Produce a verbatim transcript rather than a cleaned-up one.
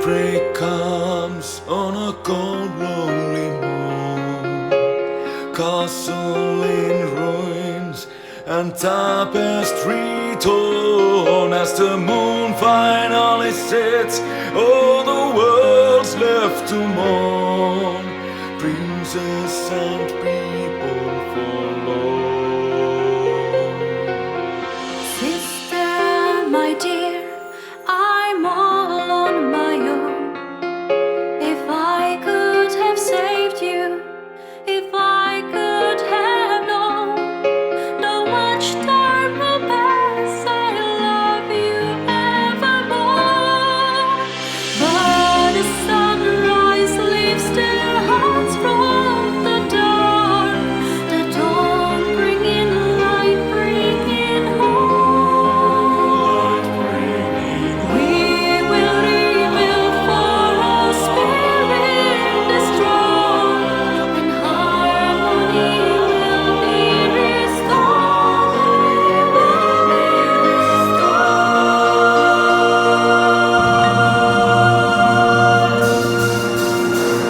Daybreak comes on a cold, lonely moon. Castle in ruins and tapestry torn. As the moon finally sets, all the world's left to mourn.